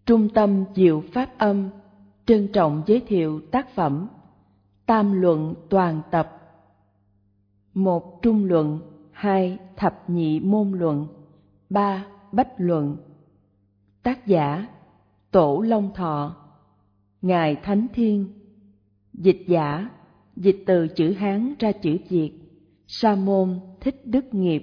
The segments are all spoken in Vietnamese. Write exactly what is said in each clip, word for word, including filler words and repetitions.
Trung tâm Diệu Pháp Âm trân trọng giới thiệu tác phẩm Tam Luận Toàn Tập. Một Trung Luận, hai Thập Nhị Môn Luận, ba Bách Luận. Tác giả Tổ Long Thọ, Ngài Thánh Thiên. Dịch giả, dịch từ chữ Hán ra chữ Việt, Sa Môn Thích Đức Nghiệp.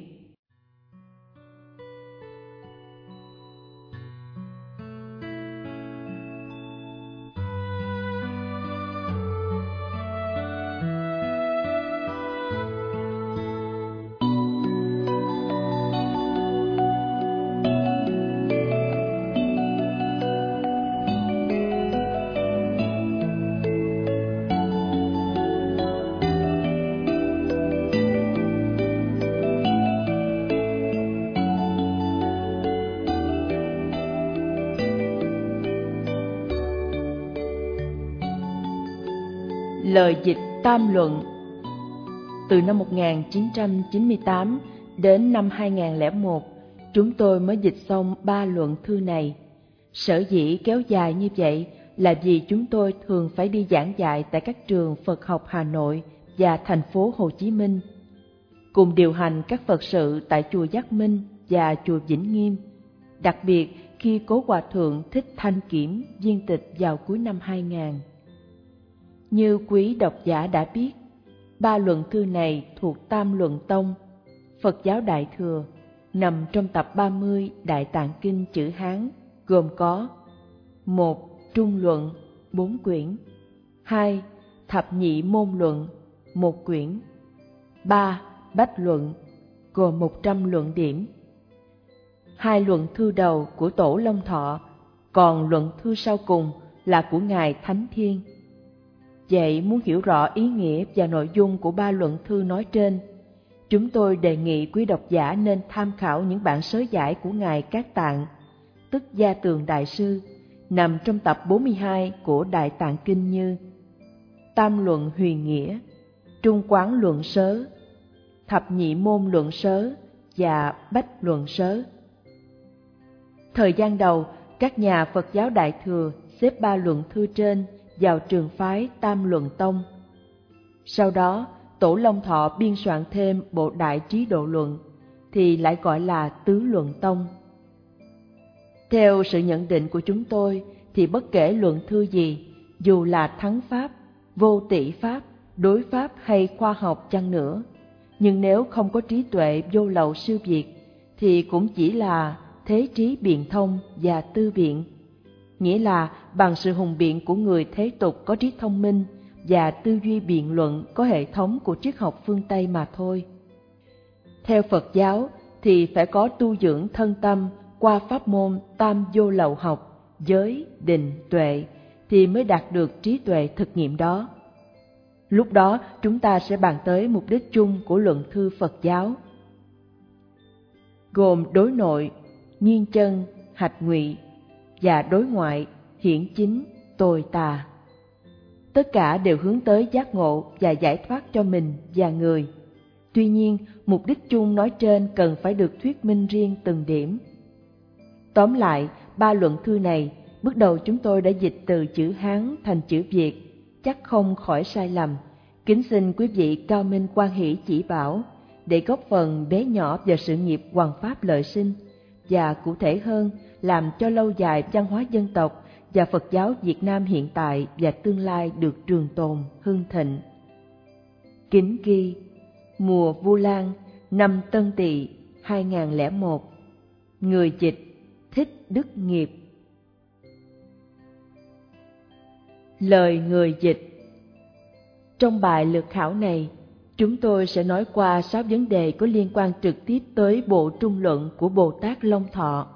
Lời dịch Tam Luận. Từ năm một nghìn chín trăm chín mươi tám đến năm hai nghìn lẻ một, chúng tôi mới dịch xong ba luận thư này. Sở dĩ kéo dài như vậy là vì chúng tôi thường phải đi giảng dạy tại các trường Phật học Hà Nội và thành phố Hồ Chí Minh, cùng điều hành các Phật sự tại chùa Giác Minh và chùa Vĩnh Nghiêm, đặc biệt khi Cố Hòa Thượng Thích Thanh Kiểm viên tịch vào cuối năm hai nghìn. Như quý độc giả đã biết, ba luận thư này thuộc Tam Luận Tông, Phật giáo Đại Thừa, nằm trong tập ba mươi Đại Tạng Kinh chữ Hán, gồm có một Trung Luận, bốn quyển, hai Thập Nhị Môn Luận, một quyển, ba Bách Luận, gồm một trăm luận điểm. Hai luận thư đầu của Tổ Long Thọ, còn luận thư sau cùng là của Ngài Thánh Thiên. Vậy muốn hiểu rõ ý nghĩa và nội dung của ba luận thư nói trên, chúng tôi đề nghị quý độc giả nên tham khảo những bản sớ giải của Ngài Cát Tạng, tức Gia Tường Đại Sư, nằm trong tập bốn mươi hai của Đại Tạng Kinh như Tam Luận Huyền Nghĩa, Trung Quán Luận Sớ, Thập Nhị Môn Luận Sớ và Bách Luận Sớ. Thời gian đầu, các nhà Phật giáo Đại Thừa xếp ba luận thư trên vào trường phái Tam Luận Tông. Sau đó, Tổ Long Thọ biên soạn thêm bộ Đại Trí Độ Luận, thì lại gọi là Tứ Luận Tông. Theo sự nhận định của chúng tôi, thì bất kể luận thư gì, dù là thắng pháp, vô tỷ pháp, đối pháp hay khoa học chăng nữa, nhưng nếu không có trí tuệ vô lậu siêu việt, thì cũng chỉ là thế trí biện thông và tư biện, nghĩa là bằng sự hùng biện của người thế tục có trí thông minh và tư duy biện luận có hệ thống của triết học phương Tây mà thôi. Theo Phật giáo thì phải có tu dưỡng thân tâm qua pháp môn tam vô lậu học, giới, định, tuệ thì mới đạt được trí tuệ thực nghiệm đó. Lúc đó chúng ta sẽ bàn tới mục đích chung của luận thư Phật giáo, gồm đối nội, nghiên chân, hạch ngụy, và đối ngoại, hiển chính, tồi tà. Tất cả đều hướng tới giác ngộ và giải thoát cho mình và người. Tuy nhiên, mục đích chung nói trên cần phải được thuyết minh riêng từng điểm. Tóm lại, ba luận thư này, bước đầu chúng tôi đã dịch từ chữ Hán thành chữ Việt, chắc không khỏi sai lầm. Kính xin quý vị cao minh quan hỷ chỉ bảo, để góp phần bé nhỏ vào sự nghiệp hoằng pháp lợi sinh, và cụ thể hơn, làm cho lâu dài văn hóa dân tộc và Phật giáo Việt Nam hiện tại và tương lai được trường tồn, hưng thịnh. Kính ghi, mùa Vu Lan, năm Tân Tỵ hai nghìn lẻ một, người dịch Thích Đức Nghiệp. Lời người dịch. Trong bài lược khảo này, chúng tôi sẽ nói qua sáu vấn đề có liên quan trực tiếp tới bộ Trung Luận của Bồ Tát Long Thọ.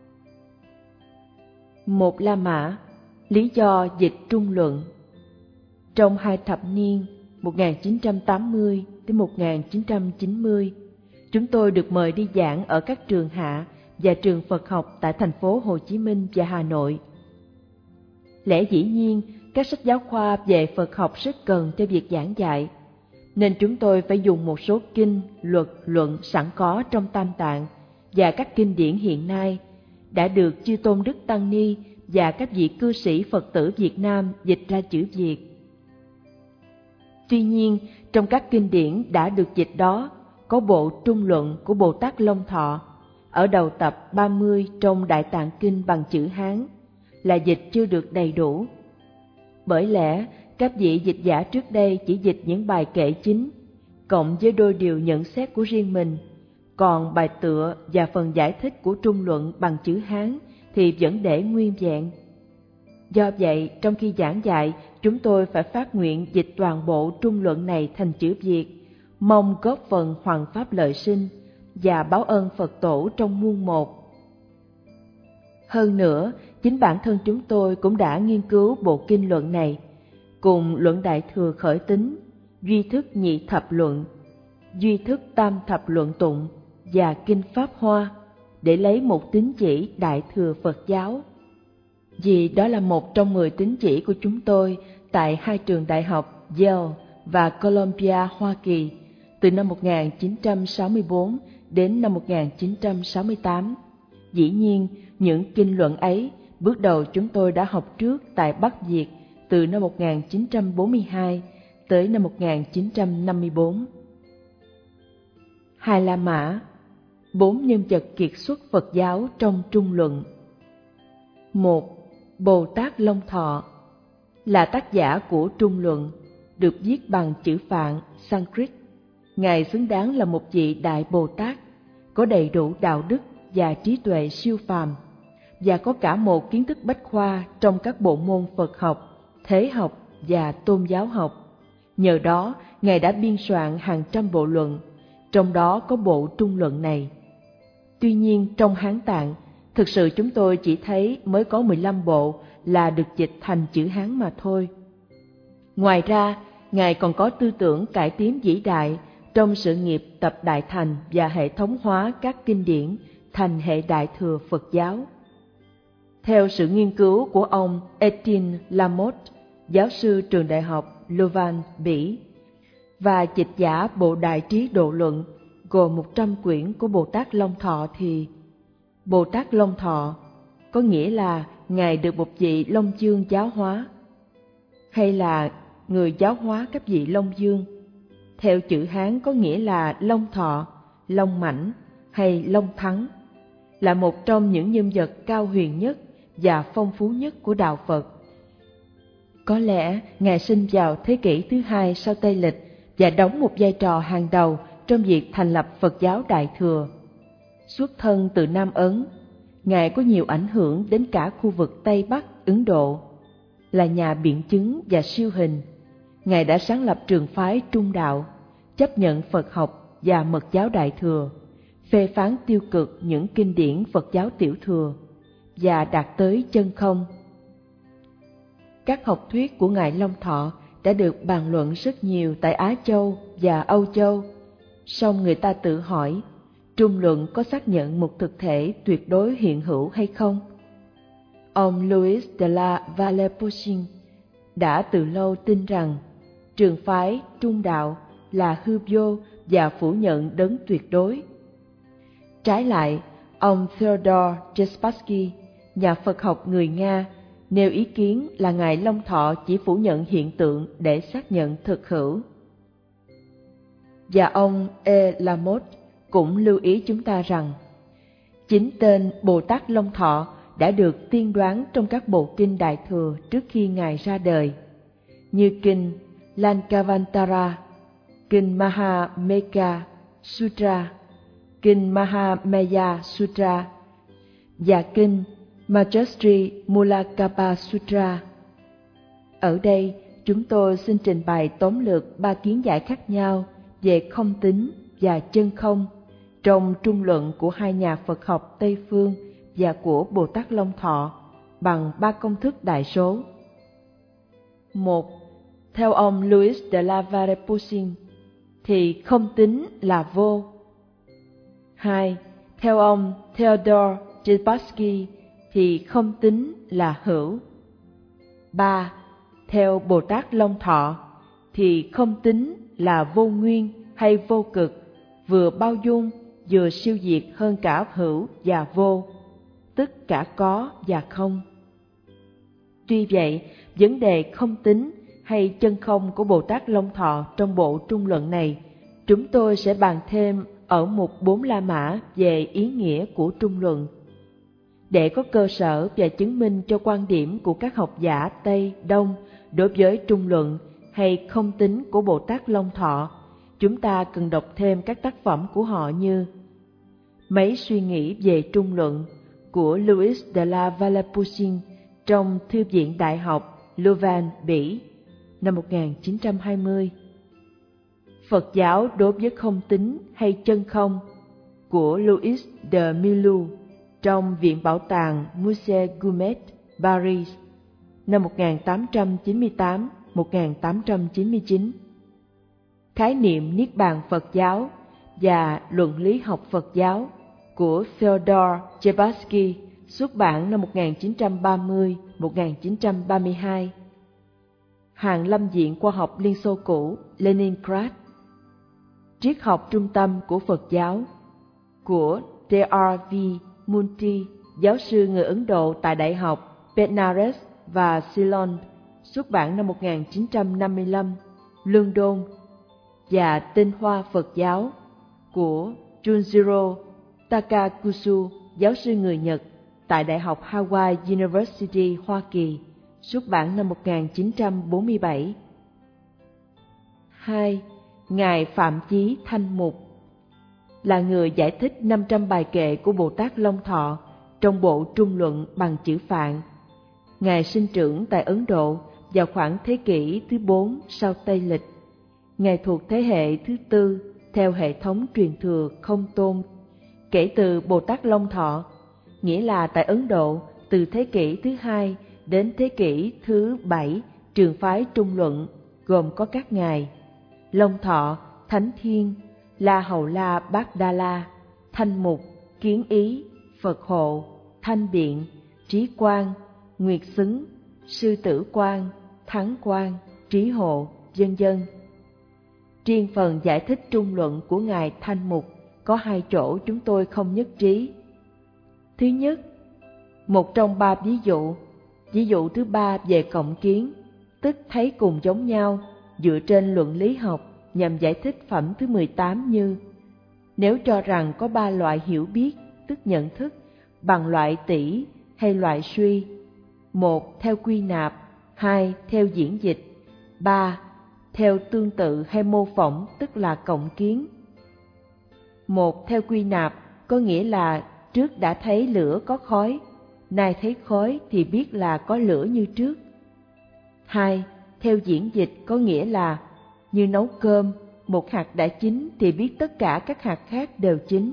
Một La Mã, lý do dịch Trung Luận. Trong hai thập niên một nghìn chín trăm tám mươi đến một nghìn chín trăm chín mươi, chúng tôi được mời đi giảng ở các trường hạ và trường Phật học tại thành phố Hồ Chí Minh và Hà Nội. Lẽ dĩ nhiên, các sách giáo khoa về Phật học rất cần cho việc giảng dạy, nên chúng tôi phải dùng một số kinh, luật, luận sẵn có trong Tam Tạng và các kinh điển hiện nay đã được Chư Tôn Đức Tăng Ni và các vị cư sĩ Phật tử Việt Nam dịch ra chữ Việt. Tuy nhiên, trong các kinh điển đã được dịch đó, có bộ Trung Luận của Bồ Tát Long Thọ, ở đầu tập ba mươi trong Đại Tạng Kinh bằng chữ Hán, là dịch chưa được đầy đủ. Bởi lẽ, các vị dịch giả trước đây chỉ dịch những bài kệ chính, cộng với đôi điều nhận xét của riêng mình, còn bài tựa và phần giải thích của Trung Luận bằng chữ Hán thì vẫn để nguyên vẹn. Do vậy, trong khi giảng dạy, chúng tôi phải phát nguyện dịch toàn bộ Trung Luận này thành chữ Việt, mong góp phần hoằng pháp lợi sinh và báo ơn Phật tổ trong muôn một. Hơn nữa, chính bản thân chúng tôi cũng đã nghiên cứu bộ kinh luận này, cùng luận Đại Thừa Khởi Tín, duy thức Nhị Thập Luận, duy thức Tam Thập Luận Tụng và kinh Pháp Hoa, để lấy một tín chỉ Đại Thừa Phật giáo. Vì đó là một trong mười tín chỉ của chúng tôi tại hai trường đại học Yale và Columbia, Hoa Kỳ, từ năm một nghìn chín trăm sáu mươi tư đến năm một nghìn chín trăm sáu mươi tám. Dĩ nhiên, những kinh luận ấy, bước đầu chúng tôi đã học trước tại Bắc Việt từ năm một nghìn chín trăm bốn mươi hai tới năm một nghìn chín trăm năm mươi tư. Hai La Mã, bốn nhân vật kiệt xuất Phật giáo trong Trung Luận. Một. Bồ Tát Long Thọ là tác giả của Trung Luận, được viết bằng chữ Phạn Sanskrit. Ngài xứng đáng là một vị Đại Bồ Tát, có đầy đủ đạo đức và trí tuệ siêu phàm, và có cả một kiến thức bách khoa trong các bộ môn Phật học, thế học và tôn giáo học. Nhờ đó, Ngài đã biên soạn hàng trăm bộ luận, trong đó có bộ Trung Luận này. Tuy nhiên, trong Hán Tạng, thực sự chúng tôi chỉ thấy mới có mười lăm bộ là được dịch thành chữ Hán mà thôi. Ngoài ra, Ngài còn có tư tưởng cải tiến vĩ đại trong sự nghiệp tập đại thành và hệ thống hóa các kinh điển thành hệ Đại Thừa Phật giáo. Theo sự nghiên cứu của ông Etienne Lamotte, giáo sư trường đại học Louvain, Bỉ, và dịch giả bộ Đại Trí Độ Luận gồm một trăm quyển của Bồ Tát Long Thọ thì Bồ Tát Long Thọ có nghĩa là Ngài được một vị Long Dương giáo hóa, hay là người giáo hóa các vị Long Dương. Theo chữ Hán có nghĩa là Long Thọ, Long Mãnh hay Long Thắng, là một trong những nhân vật cao huyền nhất và phong phú nhất của đạo Phật. Có lẽ Ngài sinh vào thế kỷ thứ hai sau Tây Lịch và đóng một vai trò hàng đầu trong việc thành lập Phật giáo Đại Thừa. Xuất thân từ Nam Ấn, Ngài có nhiều ảnh hưởng đến cả khu vực Tây Bắc Ấn Độ. Là nhà biện chứng và siêu hình, Ngài đã sáng lập trường phái Trung Đạo, chấp nhận Phật học và Mật giáo Đại Thừa, phê phán tiêu cực những kinh điển Phật giáo Tiểu Thừa và đạt tới chân không. Các học thuyết của Ngài Long Thọ đã được bàn luận rất nhiều tại Á Châu và Âu Châu. Song người ta tự hỏi, Trung Luận có xác nhận một thực thể tuyệt đối hiện hữu hay không? Ông Louis de la Vallée-Pouching đã từ lâu tin rằng trường phái Trung Đạo là hư vô và phủ nhận đấng tuyệt đối. Trái lại, ông Theodore Jespassky, nhà Phật học người Nga, nêu ý kiến là Ngài Long Thọ chỉ phủ nhận hiện tượng để xác nhận thực hữu. Và ông E. Lamotte cũng lưu ý chúng ta rằng, chính tên Bồ Tát Long Thọ đã được tiên đoán trong các bộ kinh Đại Thừa trước khi Ngài ra đời, như kinh Lankavantara, kinh Mahameka Sutra, kinh Mahamaya Sutra và kinh Majestri Mulakapa Sutra. Ở đây, chúng tôi xin trình bày tóm lược ba kiến giải khác nhau về không tính và chân không trong trung luận của hai nhà Phật học Tây Phương và của Bồ Tát Long Thọ bằng ba công thức đại số. Một. Theo ông Louis de la Vallée-Pouching thì không tính là vô. Hai. Theo ông Theodore Jespassky thì không tính là hữu. Ba. Theo Bồ Tát Long Thọ thì không tính là vô nguyên hay vô cực, vừa bao dung vừa siêu diệt hơn cả hữu và vô, tức cả có và không. Tuy vậy, vấn đề không tính hay chân không của Bồ Tát Long Thọ trong bộ trung luận này, chúng tôi sẽ bàn thêm ở mục bốn La Mã về ý nghĩa của trung luận. Để có cơ sở và chứng minh cho quan điểm của các học giả Tây, Đông đối với trung luận hay không tính của Bồ Tát Long Thọ, chúng ta cần đọc thêm các tác phẩm của họ như Mấy suy nghĩ về trung luận của Louis de la Vallapouchine trong Thư viện Đại học Louvain, Bỉ, năm một nghìn chín trăm hai mươi. Phật giáo đối với không tính hay chân không của Louis de Milou trong Viện Bảo tàng Musée Guimet, Paris, năm một nghìn tám trăm chín mươi tám đến một nghìn tám trăm chín mươi chín. Khái niệm Niết bàn Phật giáo và Luận lý học Phật giáo của Fyodor Chebasky, xuất bản năm một nghìn chín trăm ba mươi đến một nghìn chín trăm ba mươi hai. Hàn Lâm Viện Khoa học Liên Xô cũ, Leningrad. Triết học trung tâm của Phật giáo của D R V Munti, giáo sư người Ấn Độ tại Đại học Benares và Ceylon, xuất bản năm một nghìn chín trăm năm mươi lăm, London, và Tinh hoa Phật giáo của Junjiro Takakusu, giáo sư người Nhật tại Đại học Hawaii University, Hoa Kỳ, xuất bản năm một nghìn chín trăm bốn mươi bảy. hai. Ngài Phạm Chí Thanh Mục là người giải thích năm trăm bài kệ của Bồ Tát Long Thọ trong bộ trung luận bằng chữ Phạn. Ngài sinh trưởng tại Ấn Độ vào khoảng thế kỷ thứ bốn sau Tây Lịch. Ngài thuộc thế hệ thứ tư theo hệ thống truyền thừa không tôn kể từ Bồ Tát Long Thọ, nghĩa là tại Ấn Độ từ thế kỷ thứ hai đến thế kỷ thứ bảy, trường phái trung luận gồm có các ngài Long Thọ, Thánh Thiên, La Hầu La Bát Đa La, Thanh Mục, Kiến Ý, Phật Hộ, Thanh Biện, Trí Quang, Nguyệt Xứng, Sư Tử Quang, Thắng Quang, Trí Hộ, vân vân. Riêng phần giải thích trung luận của ngài Thanh Mục có hai chỗ chúng tôi không nhất trí. Thứ nhất, một trong ba ví dụ, ví dụ thứ ba về cộng kiến, tức thấy cùng giống nhau, dựa trên luận lý học nhằm giải thích phẩm thứ mười tám như: nếu cho rằng có ba loại hiểu biết, tức nhận thức, bằng loại tỷ hay loại suy, một theo quy nạp, hai theo diễn dịch, ba theo tương tự hay mô phỏng, tức là cộng kiến. Một theo quy nạp có nghĩa là trước đã thấy lửa có khói, nay thấy khói thì biết là có lửa như trước. Hai theo diễn dịch có nghĩa là như nấu cơm, một hạt đã chín thì biết tất cả các hạt khác đều chín.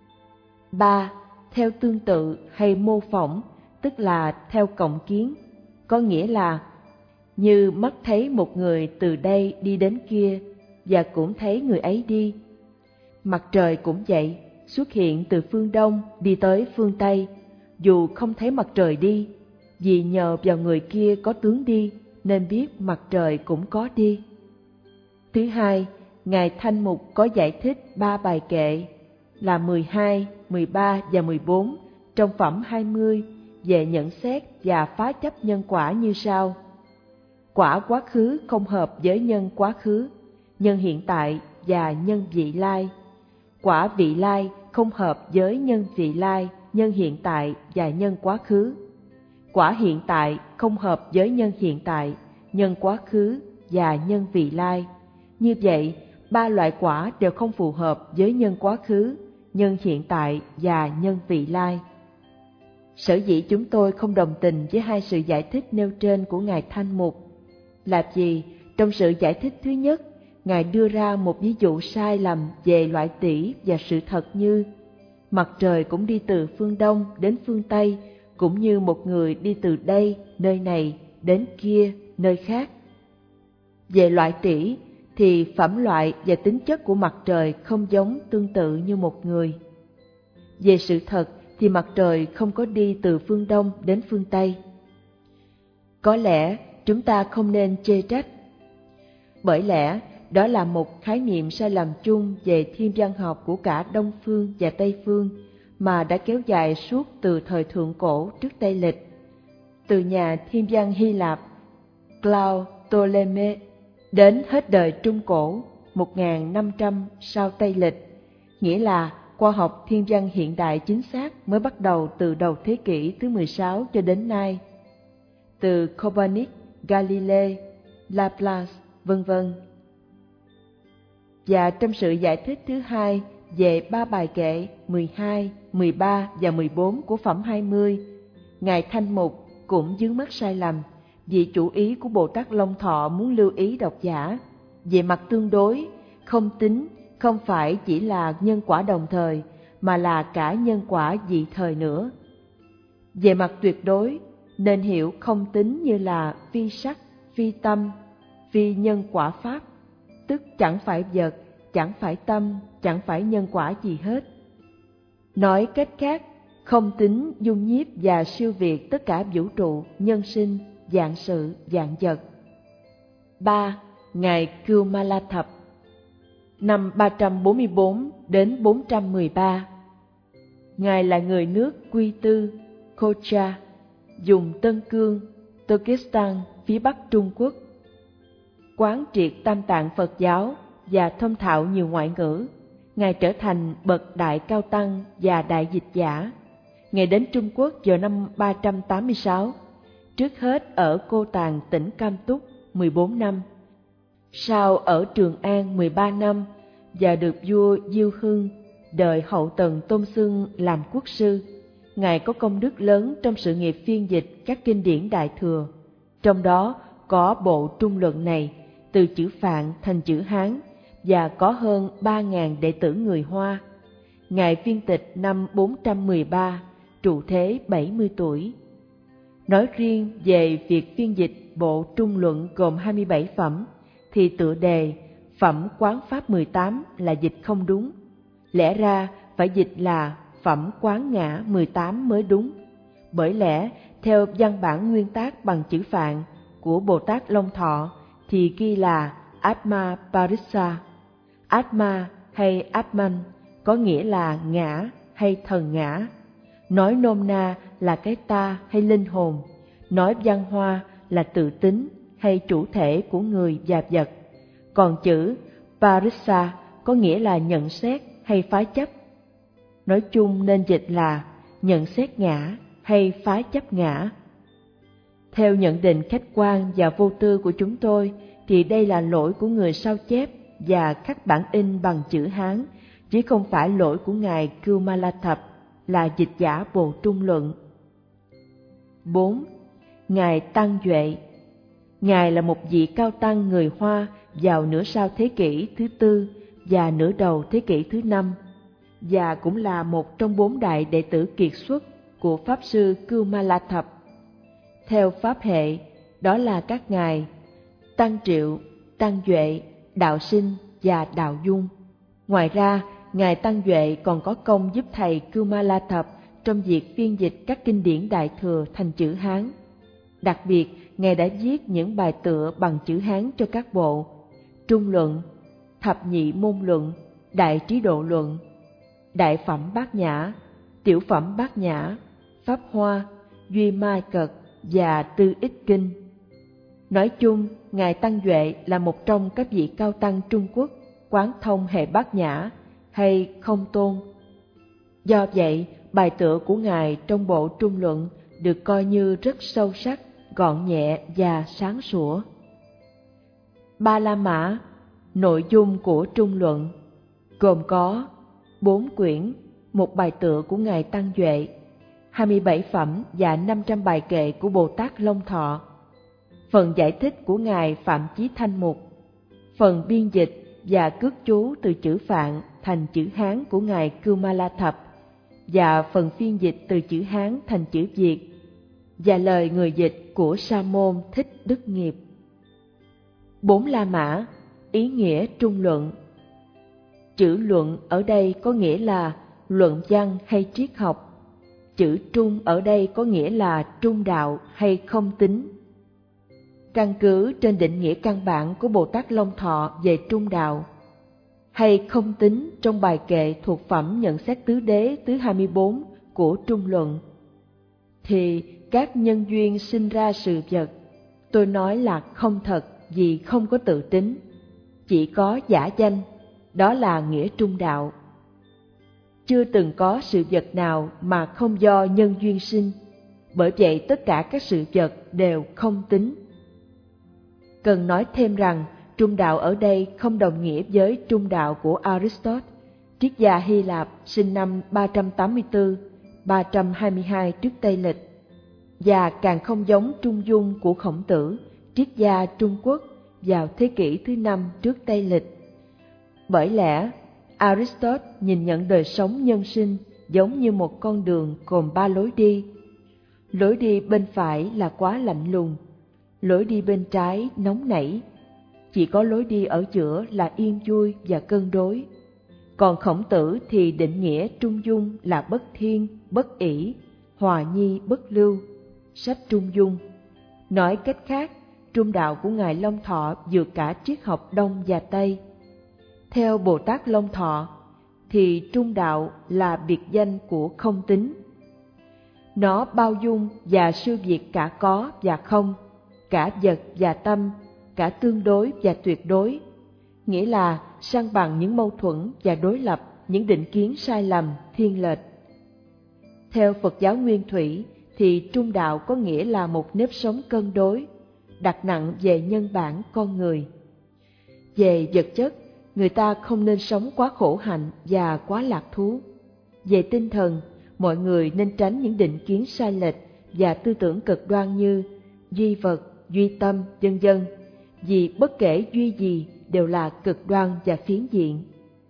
Ba theo tương tự hay mô phỏng, tức là theo cộng kiến, có nghĩa là như mắt thấy một người từ đây đi đến kia và cũng thấy người ấy đi. Mặt trời cũng vậy, xuất hiện từ phương Đông đi tới phương Tây, dù không thấy mặt trời đi, vì nhờ vào người kia có tướng đi nên biết mặt trời cũng có đi. Thứ hai, ngài Thanh Mục có giải thích ba bài kệ là mười hai, mười ba và mười bốn trong phẩm hai mươi về nhận xét và phá chấp nhân quả như sau: quả quá khứ không hợp với nhân quá khứ, nhân hiện tại và nhân vị lai. Quả vị lai không hợp với nhân vị lai, nhân hiện tại và nhân quá khứ. Quả hiện tại không hợp với nhân hiện tại, nhân quá khứ và nhân vị lai. Như vậy, ba loại quả đều không phù hợp với nhân quá khứ, nhân hiện tại và nhân vị lai. Sở dĩ chúng tôi không đồng tình với hai sự giải thích nêu trên của ngài Thanh Mục là vì trong sự giải thích thứ nhất, ngài đưa ra một ví dụ sai lầm về loại tỷ và sự thật như mặt trời cũng đi từ phương Đông đến phương Tây, cũng như một người đi từ đây, nơi này, đến kia, nơi khác. Về loại tỷ thì phẩm loại và tính chất của mặt trời không giống tương tự như một người. Về sự thật thì mặt trời không có đi từ phương Đông đến phương Tây. Có lẽ chúng ta không nên chê trách, bởi lẽ đó là một khái niệm sai lầm chung về thiên văn học của cả Đông phương và Tây phương mà đã kéo dài suốt từ thời thượng cổ trước Tây Lịch. từ nhà thiên văn Hy Lạp Claude Ptolemy đến hết đời Trung Cổ một nghìn năm trăm sau Tây Lịch, nghĩa là khoa học thiên văn hiện đại chính xác mới bắt đầu từ đầu thế kỷ thứ mười sáu cho đến nay. Từ Copernic, Galilei, Laplace, vân vân. Và trong sự giải thích thứ hai về ba bài kệ mười hai, mười ba và mười bốn của phẩm hai mươi, Ngài Thanh Mục cũng dướng mắc sai lầm vì chủ ý của Bồ Tát Long Thọ muốn lưu ý độc giả về mặt tương đối, không tính không phải chỉ là nhân quả đồng thời mà là cả nhân quả dị thời nữa. Về mặt tuyệt đối, nên hiểu không tính như là phi sắc, phi tâm, phi nhân quả pháp, tức chẳng phải vật, chẳng phải tâm, chẳng phải nhân quả gì hết. Nói cách khác, không tính dung nhiếp và siêu việt tất cả vũ trụ, nhân sinh, vạn sự, vạn vật. ba. Ngài Kumala Thập năm ba trăm bốn mươi bốn đến bốn trăm mười ba. Ngài là người nước Quy Tư, Kocha, dùng Tân Cương, Turkestan, phía Bắc Trung Quốc. Quán triệt tam tạng Phật giáo và thông thạo nhiều ngoại ngữ, Ngài trở thành bậc đại cao tăng và đại dịch giả. Ngài đến Trung Quốc vào năm ba trăm tám mươi sáu, trước hết ở Cô Tàng, tỉnh Cam Túc mười bốn năm, sau ở Trường An mười ba năm và được vua Diêu Hưng đời Hậu Tần tôn xưng làm quốc sư. Ngài có công đức lớn trong sự nghiệp phiên dịch các kinh điển Đại Thừa, trong đó có bộ Trung Luận này từ chữ Phạn thành chữ Hán và có hơn ba nghìn đệ tử người Hoa. Ngài phiên tịch năm bốn trăm mười ba, trụ thế bảy mươi tuổi. Nói riêng về việc phiên dịch bộ Trung Luận gồm hai mươi bảy phẩm, thì tựa đề Phẩm Quán Pháp mười tám là dịch không đúng. Lẽ ra phải dịch là Phẩm Quán Ngã mười tám mới đúng. Bởi lẽ, theo văn bản nguyên tác bằng chữ Phạn của Bồ Tát Long Thọ thì ghi là Atma Parissa. Atma hay Atman có nghĩa là ngã hay thần ngã. Nói nôm na là cái ta hay linh hồn. Nói văn hoa là tự tính hay chủ thể của người và vật. Còn chữ Parissa có nghĩa là nhận xét hay phá chấp. Nói chung nên dịch là nhận xét ngã hay phá chấp ngã. Theo nhận định khách quan và vô tư của chúng tôi thì đây là lỗi của người sao chép và khắc bản in bằng chữ Hán, chứ không phải lỗi của Ngài Kumala Thập là dịch giả bộ Trung Luận. bốn. Ngài Tăng Duệ. Ngài là một vị cao tăng người Hoa vào nửa sau thế kỷ thứ tư và nửa đầu thế kỷ thứ năm, và cũng là một trong bốn đại đệ tử kiệt xuất của Pháp sư Kumala Thập. Theo Pháp hệ, đó là các ngài Tăng Triệu, Tăng Duệ, Đạo Sinh và Đạo Dung. Ngoài ra, Ngài Tăng Duệ còn có công giúp thầy Kumala Thập trong việc phiên dịch các kinh điển Đại Thừa thành chữ Hán. Đặc biệt, Ngài đã viết những bài tựa bằng chữ Hán cho các bộ Trung Luận, Thập Nhị Môn Luận, Đại Trí Độ Luận, Đại Phẩm Bát Nhã, Tiểu Phẩm Bát Nhã, Pháp Hoa, Duy Mai Cật và Tư Ích Kinh. Nói chung, Ngài Tăng Duệ là một trong các vị cao tăng Trung Quốc quán thông hệ Bát Nhã hay không tôn. Do vậy, bài tựa của Ngài trong bộ Trung Luận được coi như rất sâu sắc, gọn nhẹ và sáng sủa. Ba La Mã. Nội dung của Trung Luận gồm có bốn quyển, một bài tựa của Ngài Tăng Duệ, hai mươi bảy phẩm và năm trăm bài kệ của Bồ Tát Long Thọ, phần giải thích của Ngài Phạm Chí Thanh Mục, phần biên dịch và cước chú từ chữ Phạn thành chữ Hán của Ngài Kumala Thập, và phần phiên dịch từ chữ Hán thành chữ Việt, và lời người dịch của Sa môn Thích Đức Nghiệp. Bốn La Mã. Ý nghĩa Trung Luận. Chữ luận ở đây có nghĩa là luận văn hay triết học. Chữ trung ở đây có nghĩa là trung đạo hay không tính. Căn cứ trên định nghĩa căn bản của Bồ Tát Long Thọ về trung đạo hay không tính trong bài kệ thuộc phẩm nhận xét tứ đế thứ hai mươi bốn của Trung Luận, thì các nhân duyên sinh ra sự vật. Tôi nói là không thật vì không có tự tính, chỉ có giả danh, đó là nghĩa trung đạo. Chưa từng có sự vật nào mà không do nhân duyên sinh, bởi vậy tất cả các sự vật đều không tính. Cần nói thêm rằng, trung đạo ở đây không đồng nghĩa với trung đạo của Aristotle, triết gia Hy Lạp sinh năm ba trăm tám mươi tư đến ba trăm hai mươi hai trước Tây Lịch, và càng không giống trung dung của Khổng Tử, triết gia Trung Quốc vào thế kỷ thứ năm trước Tây Lịch. Bởi lẽ, Aristotle nhìn nhận đời sống nhân sinh giống như một con đường gồm ba lối đi. Lối đi bên phải là quá lạnh lùng, lối đi bên trái nóng nảy, chỉ có lối đi ở giữa là yên vui và cân đối. Còn Khổng Tử thì định nghĩa trung dung là bất thiên, bất ỷ, hòa nhi, bất lưu, sách Trung Dung. Nói cách khác, trung đạo của Ngài Long Thọ vượt cả triết học Đông và Tây. Theo Bồ Tát Long Thọ, thì trung đạo là biệt danh của không tính. Nó bao dung và siêu việt cả có và không, cả vật và tâm, cả tương đối và tuyệt đối, nghĩa là san bằng những mâu thuẫn và đối lập, những định kiến sai lầm, thiên lệch. Theo Phật giáo Nguyên Thủy, thì trung đạo có nghĩa là một nếp sống cân đối, đặt nặng về nhân bản con người. Về vật chất, người ta không nên sống quá khổ hạnh và quá lạc thú. Về tinh thần, mọi người nên tránh những định kiến sai lệch và tư tưởng cực đoan như duy vật, duy tâm, vân vân, vì bất kể duy gì đều là cực đoan và phiến diện.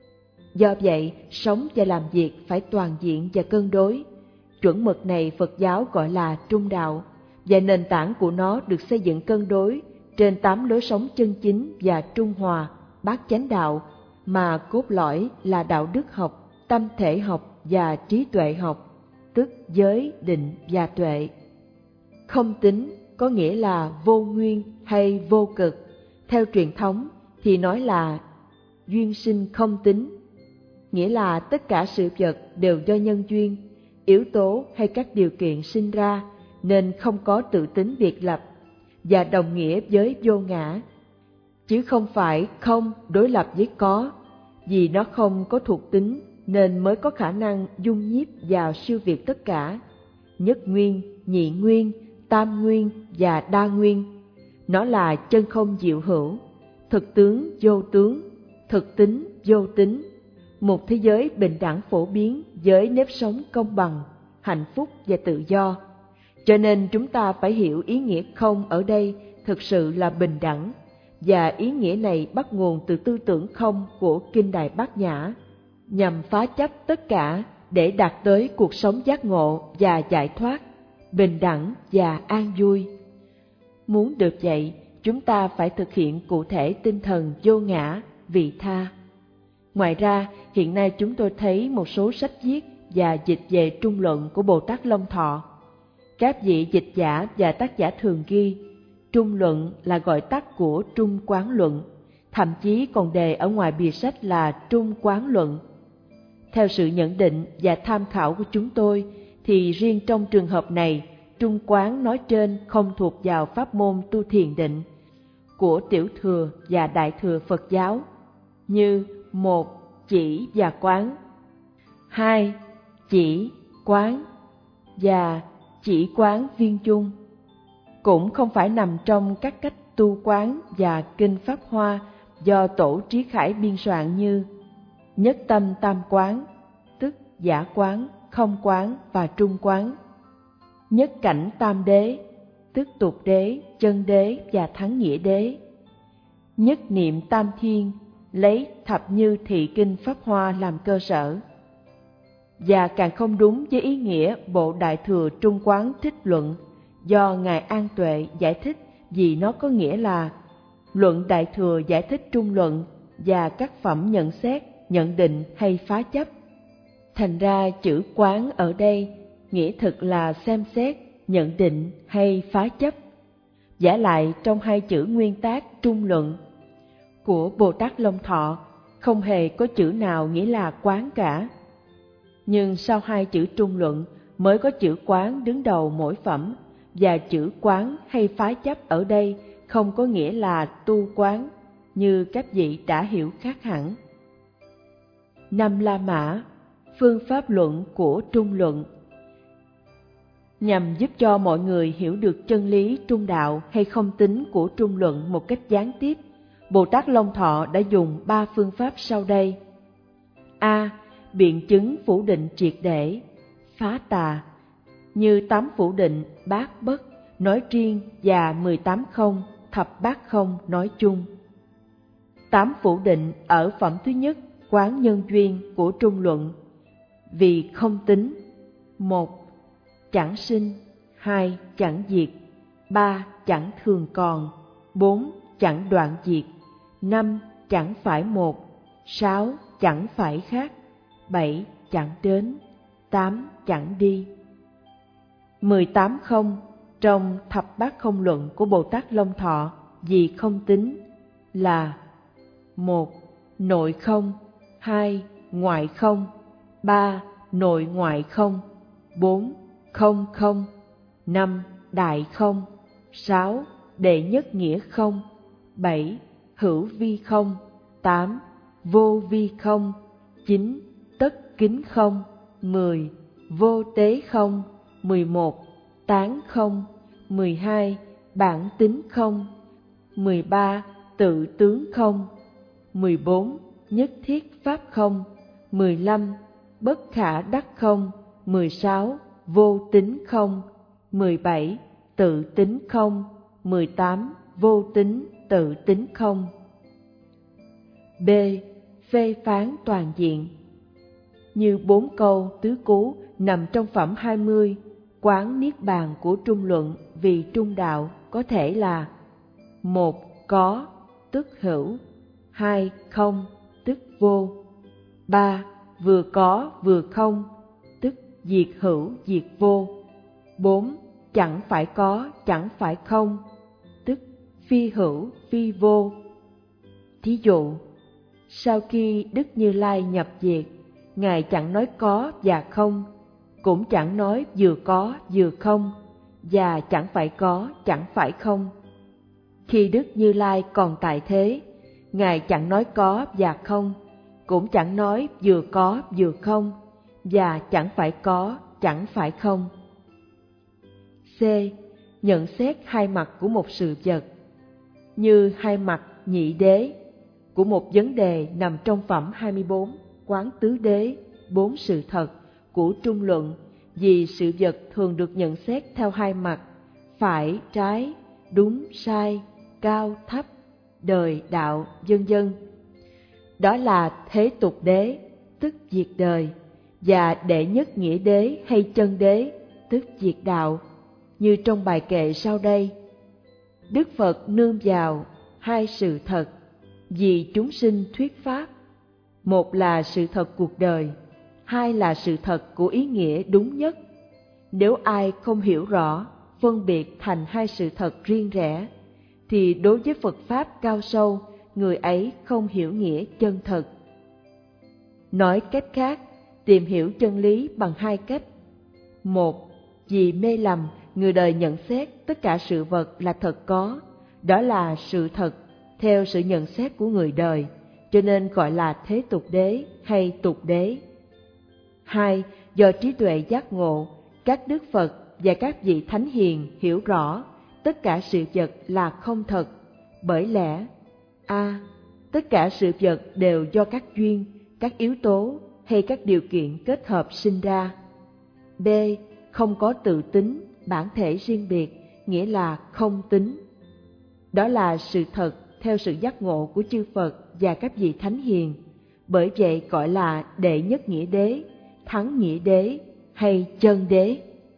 Do vậy, sống và làm việc phải toàn diện và cân đối. Chuẩn mực này Phật giáo gọi là trung đạo, và nền tảng của nó được xây dựng cân đối trên tám lối sống chân chính và trung hòa, bát chánh đạo, mà cốt lõi là đạo đức học, tâm thể học và trí tuệ học, tức giới, định và tuệ. Không tính có nghĩa là vô nguyên hay vô cực. Theo truyền thống thì nói là duyên sinh không tính, nghĩa là tất cả sự vật đều do nhân duyên, yếu tố hay các điều kiện sinh ra, nên không có tự tính biệt lập, và đồng nghĩa với vô ngã, chứ không phải không đối lập với có, vì nó không có thuộc tính nên mới có khả năng dung nhiếp vào siêu việt tất cả, nhất nguyên, nhị nguyên, tam nguyên và đa nguyên. Nó là chân không diệu hữu, thực tướng vô tướng, thực tính vô tính, một thế giới bình đẳng phổ biến với nếp sống công bằng, hạnh phúc và tự do. Cho nên chúng ta phải hiểu ý nghĩa không ở đây thực sự là bình đẳng, và ý nghĩa này bắt nguồn từ tư tưởng không của Kinh Đại Bát Nhã, nhằm phá chấp tất cả để đạt tới cuộc sống giác ngộ và giải thoát, bình đẳng và an vui. Muốn được vậy, chúng ta phải thực hiện cụ thể tinh thần vô ngã, vị tha. Ngoài ra, hiện nay chúng tôi thấy một số sách viết và dịch về trung luận của Bồ Tát Long Thọ. Các vị dịch giả và tác giả thường ghi, trung luận là gọi tắt của trung quán luận, thậm chí còn đề ở ngoài bìa sách là trung quán luận. Theo sự nhận định và tham khảo của chúng tôi, thì riêng trong trường hợp này, trung quán nói trên không thuộc vào pháp môn tu thiền định của tiểu thừa và đại thừa Phật giáo, như một chỉ và quán, hai chỉ quán và chỉ quán viên chung, cũng không phải nằm trong các cách tu quán và kinh Pháp Hoa do Tổ Trí Khải biên soạn như nhất tâm tam quán, tức giả quán, không quán và trung quán, nhất cảnh tam đế, tức tục đế, chân đế và thắng nghĩa đế, nhất niệm tam thiên, lấy thập như thị kinh Pháp Hoa làm cơ sở, và càng không đúng với ý nghĩa bộ Đại Thừa Trung Quán Thích Luận do Ngài An Tuệ giải thích, vì nó có nghĩa là luận Đại Thừa giải thích Trung Luận và các phẩm nhận xét, nhận định hay phá chấp. Thành ra chữ quán ở đây nghĩa thực là xem xét, nhận định hay phá chấp. Vả lại trong hai chữ nguyên tác Trung Luận của Bồ Tát Long Thọ không hề có chữ nào nghĩa là quán cả. Nhưng sau hai chữ Trung Luận mới có chữ quán đứng đầu mỗi phẩm, và chữ quán hay phá chấp ở đây không có nghĩa là tu quán, như các vị đã hiểu khác hẳn. Năm La Mã, phương pháp luận của trung luận. Nhằm giúp cho mọi người hiểu được chân lý trung đạo hay không tính của trung luận một cách gián tiếp, Bồ Tát Long Thọ đã dùng ba phương pháp sau đây. A. Biện chứng phủ định triệt để, phá tà, như tám phủ định bát bất nói riêng và mười tám không, thập bát không nói chung. Tám phủ định ở phẩm thứ nhất, quán nhân duyên của trung luận. Vì không tính: một. Chẳng sinh. Hai. Chẳng diệt. Ba. Chẳng thường còn. Bốn. Chẳng đoạn diệt. Năm. Chẳng phải một. Sáu. Chẳng phải khác. Bảy. Chẳng đến. Tám. Chẳng đi. Mười tám không trong thập bát không luận của Bồ Tát Long Thọ vì không tính là: một. Nội không. Hai. Ngoại không. Ba. Nội ngoại không. Bốn. Không không. Năm. Đại không. Sáu. Đệ nhất nghĩa không. Bảy. Hữu vi không. Tám. Vô vi không. Chín. Tất kính không. Mười. Vô tế không. Mười một. Tán không. Mười hai. Bản tính không. Mười ba. Tự tướng không. Mười bốn. Nhất thiết pháp không. Mười lăm. Bất khả đắc không. Mười sáu. Vô tính không. Mười bảy. Tự tính không. Mười tám. Vô tính tự tính không. B. Phê phán toàn diện. Như bốn câu tứ cú nằm trong phẩm hai mươi, quán niết bàn của trung luận vì trung đạo có thể là: một. Có, tức hữu. Hai. Không, tức vô. Ba. Vừa có vừa không, tức diệt hữu diệt vô. Bốn. Chẳng phải có, chẳng phải không, tức phi hữu phi vô. Thí dụ, sau khi Đức Như Lai nhập diệt, Ngài chẳng nói có và không, cũng chẳng nói vừa có vừa không, và chẳng phải có, chẳng phải không. Khi Đức Như Lai còn tại thế, Ngài chẳng nói có và không, cũng chẳng nói vừa có vừa không, và chẳng phải có, chẳng phải không. C. Nhận xét hai mặt của một sự vật. Như hai mặt nhị đế của một vấn đề nằm trong phẩm hai mươi bốn, quán tứ đế, bốn sự thật của trung luận, vì sự vật thường được nhận xét theo hai mặt: phải, trái, đúng, sai, cao, thấp, đời, đạo, vân vân. Đó là thế tục đế, tức diệt đời, và đệ nhất nghĩa đế hay chân đế, tức diệt đạo. Như trong bài kệ sau đây: Đức Phật nương vào hai sự thật vì chúng sinh thuyết pháp. Một là sự thật cuộc đời, hai là sự thật của ý nghĩa đúng nhất. Nếu ai không hiểu rõ, phân biệt thành hai sự thật riêng rẽ, thì đối với Phật Pháp cao sâu, người ấy không hiểu nghĩa chân thật. Nói cách khác, tìm hiểu chân lý bằng hai cách. Một, vì mê lầm, người đời nhận xét tất cả sự vật là thật có, đó là sự thật theo sự nhận xét của người đời, cho nên gọi là thế tục đế hay tục đế. Hai, do trí tuệ giác ngộ, các đức Phật và các vị thánh hiền hiểu rõ tất cả sự vật là không thật, bởi lẽ: A. Tất cả sự vật đều do các duyên, các yếu tố hay các điều kiện kết hợp sinh ra. B. Không có tự tính, bản thể riêng biệt, nghĩa là không tính. Đó là sự thật theo sự giác ngộ của chư Phật và các vị thánh hiền, bởi vậy gọi là đệ nhất nghĩa đế, thắng nghĩa đế hay chân đế.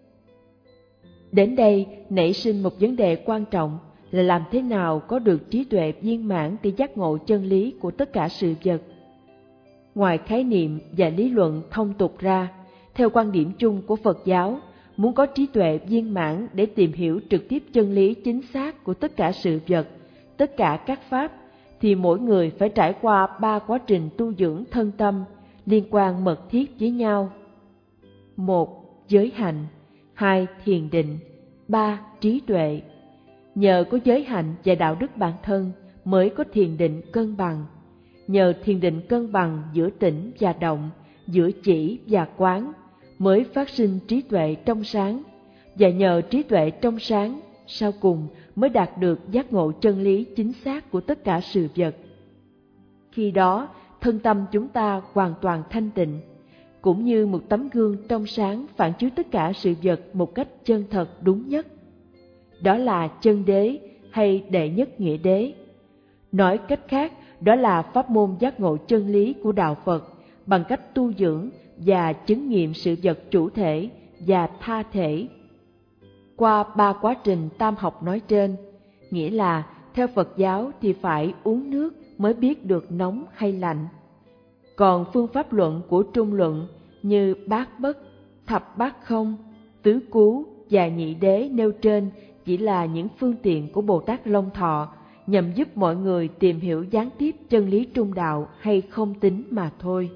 Đến đây nảy sinh một vấn đề quan trọng là làm thế nào có được trí tuệ viên mãn để giác ngộ chân lý của tất cả sự vật. Ngoài khái niệm và lý luận thông tục ra, theo quan điểm chung của Phật giáo, muốn có trí tuệ viên mãn để tìm hiểu trực tiếp chân lý chính xác của tất cả sự vật, tất cả các pháp, thì mỗi người phải trải qua ba quá trình tu dưỡng thân tâm liên quan mật thiết với nhau. Một, giới hạnh. Hai, thiền định. Ba, trí tuệ. Nhờ có giới hạnh và đạo đức bản thân mới có thiền định cân bằng. Nhờ thiền định cân bằng giữa tĩnh và động, giữa chỉ và quán, mới phát sinh trí tuệ trong sáng. Và nhờ trí tuệ trong sáng, sau cùng mới đạt được giác ngộ chân lý chính xác của tất cả sự vật. Khi đó, thân tâm chúng ta hoàn toàn thanh tịnh, cũng như một tấm gương trong sáng phản chiếu tất cả sự vật một cách chân thật đúng nhất. Đó là chân đế hay đệ nhất nghĩa đế. Nói cách khác, đó là pháp môn giác ngộ chân lý của Đạo Phật bằng cách tu dưỡng và chứng nghiệm sự vật chủ thể và tha thể. Qua ba quá trình tam học nói trên, nghĩa là theo Phật giáo thì phải uống nước mới biết được nóng hay lạnh. Còn phương pháp luận của Trung luận như bát bất, thập bát không, tứ cú và nhị đế nêu trên chỉ là những phương tiện của Bồ Tát Long Thọ nhằm giúp mọi người tìm hiểu gián tiếp chân lý trung đạo hay không tín mà thôi.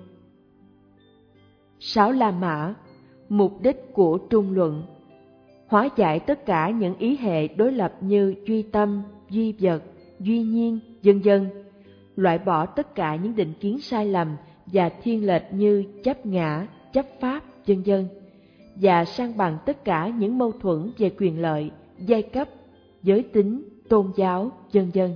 Sáu La Mã, mục đích của Trung luận: hóa giải tất cả những ý hệ đối lập như duy tâm, duy vật, duy nhiên, vân vân, loại bỏ tất cả những định kiến sai lầm và thiên lệch như chấp ngã, chấp pháp, vân vân, và san bằng tất cả những mâu thuẫn về quyền lợi, giai cấp, giới tính, tôn giáo, vân vân,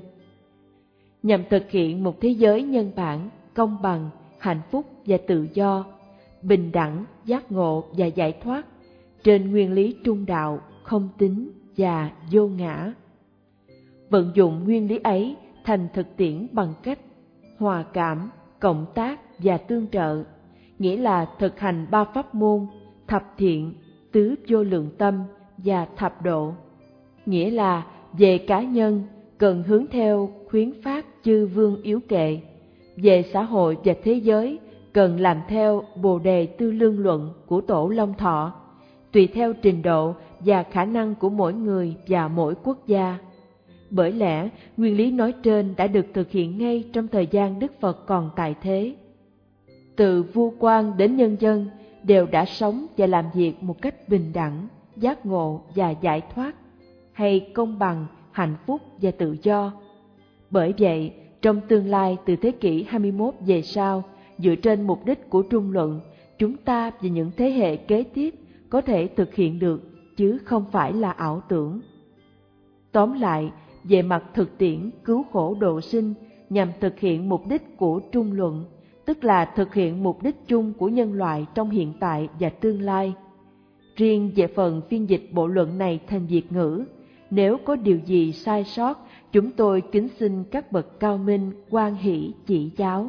nhằm thực hiện một thế giới nhân bản, công bằng, hạnh phúc và tự do, bình đẳng, giác ngộ và giải thoát trên nguyên lý trung đạo, không tín và vô ngã. Vận dụng nguyên lý ấy thành thực tiễn bằng cách hòa cảm, cộng tác và tương trợ, nghĩa là thực hành ba pháp môn thập thiện, tứ vô lượng tâm và thập độ, nghĩa là về cá nhân cần hướng theo khuyến phát chư vương yếu kệ, về xã hội và thế giới cần làm theo Bồ Đề Tư Lương Luận của Tổ Long Thọ, tùy theo trình độ và khả năng của mỗi người và mỗi quốc gia. Bởi lẽ, nguyên lý nói trên đã được thực hiện ngay trong thời gian Đức Phật còn tại thế. Từ vua quan đến nhân dân đều đã sống và làm việc một cách bình đẳng, giác ngộ và giải thoát, hay công bằng, hạnh phúc và tự do. Bởi vậy, trong tương lai từ thế kỷ hai mươi mốt về sau, dựa trên mục đích của Trung luận, chúng ta và những thế hệ kế tiếp có thể thực hiện được, chứ không phải là ảo tưởng. Tóm lại, về mặt thực tiễn cứu khổ độ sinh nhằm thực hiện mục đích của Trung luận, tức là thực hiện mục đích chung của nhân loại trong hiện tại và tương lai. Riêng về phần phiên dịch bộ luận này thành Việt ngữ, nếu có điều gì sai sót, chúng tôi kính xin các bậc cao minh hoan hỷ chỉ giáo.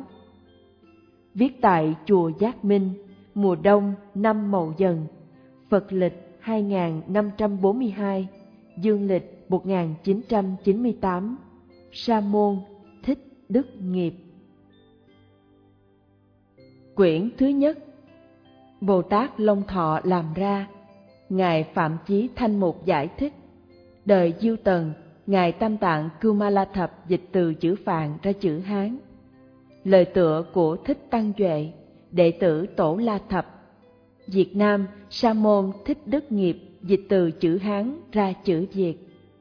Viết tại Chùa Giác Minh, mùa đông năm Mậu Dần, Phật lịch hai nghìn năm trăm bốn mươi hai, dương lịch một nghìn chín trăm chín mươi tám, Sa môn Thích Đức Nghiệp. Quyển thứ nhất, Bồ Tát Long Thọ làm ra. Ngài Phạm Chí Thanh Mục giải thích. Đời Diêu Tần, Ngài Tam Tạng Cưu Ma La Thập dịch từ chữ Phạn ra chữ Hán. Lời tựa của Thích Tăng Duệ, đệ tử Tổ La Thập. Việt Nam, Sa môn Thích Đức Nghiệp dịch từ chữ Hán ra chữ Việt.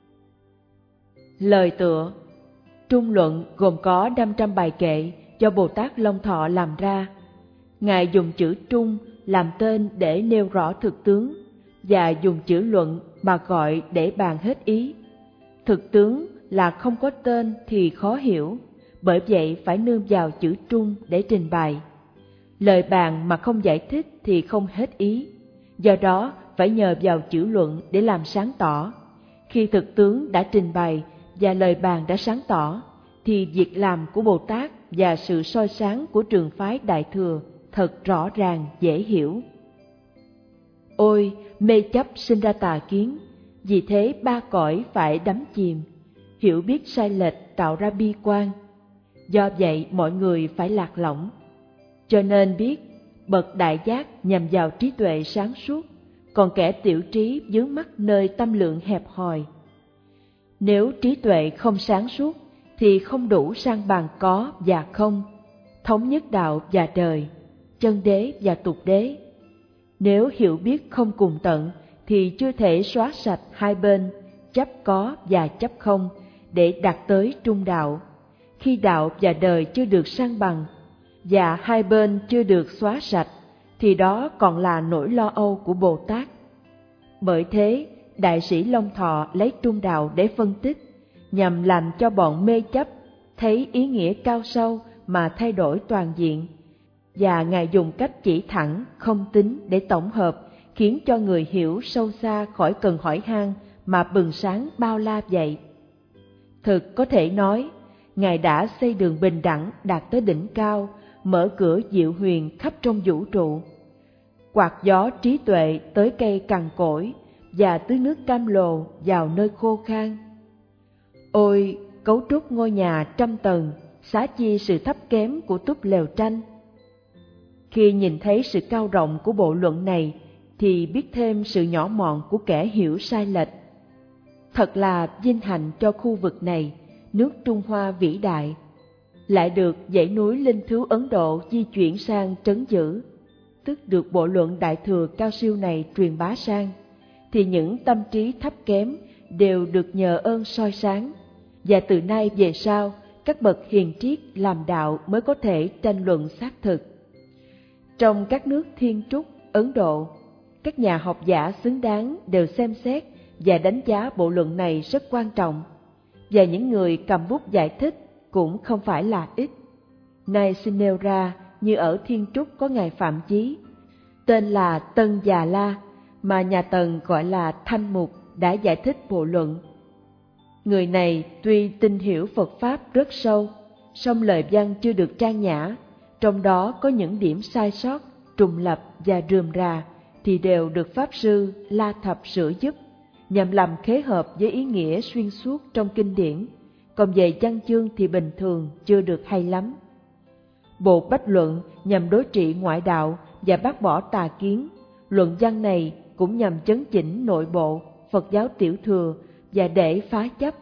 Lời tựa: Trung luận gồm có năm trăm bài kệ do Bồ Tát Long Thọ làm ra. Ngài dùng chữ Trung làm tên để nêu rõ thực tướng, và dùng chữ luận mà gọi để bàn hết ý. Thực tướng là không có tên thì khó hiểu, bởi vậy phải nương vào chữ Trung để trình bày. Lời bàn mà không giải thích thì không hết ý, do đó phải nhờ vào chữ luận để làm sáng tỏ. Khi thực tướng đã trình bày và lời bàn đã sáng tỏ, thì việc làm của Bồ Tát và sự soi sáng của trường phái Đại Thừa thật rõ ràng dễ hiểu. Ôi, mê chấp sinh ra tà kiến, vì thế ba cõi phải đắm chìm, hiểu biết sai lệch tạo ra bi quan. Do vậy mọi người phải lạc lõng. Cho nên biết, bậc đại giác nhằm vào trí tuệ sáng suốt, còn kẻ tiểu trí vướng mắc nơi tâm lượng hẹp hòi. Nếu trí tuệ không sáng suốt, thì không đủ sang bằng có và không, thống nhất đạo và đời, chân đế và tục đế. Nếu hiểu biết không cùng tận, thì chưa thể xóa sạch hai bên, chấp có và chấp không, để đạt tới trung đạo. Khi đạo và đời chưa được san bằng, và hai bên chưa được xóa sạch, thì đó còn là nỗi lo âu của Bồ Tát. Bởi thế, Đại sĩ Long Thọ lấy trung đạo để phân tích, nhằm làm cho bọn mê chấp thấy ý nghĩa cao sâu mà thay đổi toàn diện. Và Ngài dùng cách chỉ thẳng, không tính để tổng hợp, khiến cho người hiểu sâu xa khỏi cần hỏi han mà bừng sáng bao la vậy. Thực có thể nói, Ngài đã xây đường bình đẳng đạt tới đỉnh cao, mở cửa diệu huyền khắp trong vũ trụ, quạt gió trí tuệ tới cây cằn cỗi, và tưới nước cam lồ vào nơi khô khan. Ôi, cấu trúc ngôi nhà trăm tầng, xá chi sự thấp kém của túp lều tranh. Khi nhìn thấy sự cao rộng của bộ luận này, thì biết thêm sự nhỏ mọn của kẻ hiểu sai lệch. Thật là vinh hạnh cho khu vực này, nước Trung Hoa vĩ đại, lại được dãy núi linh thứu Ấn Độ di chuyển sang trấn giữ, tức được bộ luận đại thừa cao siêu này truyền bá sang, thì những tâm trí thấp kém đều được nhờ ơn soi sáng, và từ nay về sau, các bậc hiền triết làm đạo mới có thể tranh luận xác thực. Trong các nước Thiên Trúc, Ấn Độ, các nhà học giả xứng đáng đều xem xét và đánh giá bộ luận này rất quan trọng, và những người cầm bút giải thích cũng không phải là ít. Nay xin nêu ra, như ở Thiên Trúc có Ngài Phạm Chí, tên là Tân Già La, mà nhà Tần gọi là Thanh Mục, đã giải thích bộ luận. Người này tuy tin hiểu Phật Pháp rất sâu, song lời văn chưa được trang nhã, trong đó có những điểm sai sót, trùng lập và rườm rà, thì đều được Pháp Sư La Thập sửa giúp, nhằm làm khế hợp với ý nghĩa xuyên suốt trong kinh điển. Còn về văn chương thì bình thường, chưa được hay lắm. Bộ Bách Luận nhằm đối trị ngoại đạo và bác bỏ tà kiến. Luận văn này cũng nhằm chấn chỉnh nội bộ Phật giáo tiểu thừa và để phá chấp.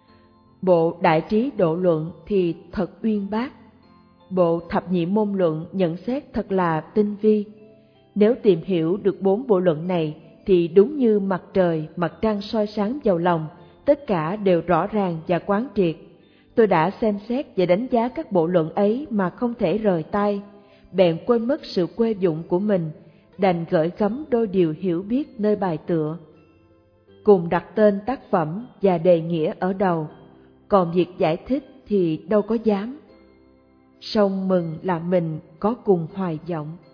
Bộ Đại Trí Độ Luận thì thật uyên bác. Bộ Thập Nhị Môn Luận nhận xét thật là tinh vi. Nếu tìm hiểu được bốn bộ luận này thì đúng như mặt trời, mặt trăng soi sáng vào lòng, tất cả đều rõ ràng và quán triệt. Tôi đã xem xét và đánh giá các bộ luận ấy mà không thể rời tay, bèn quên mất sự quê dụng của mình, đành gửi gắm đôi điều hiểu biết nơi bài tựa, cùng đặt tên tác phẩm và đề nghĩa ở đầu, còn việc giải thích thì đâu có dám. Song mừng là mình có cùng hoài vọng.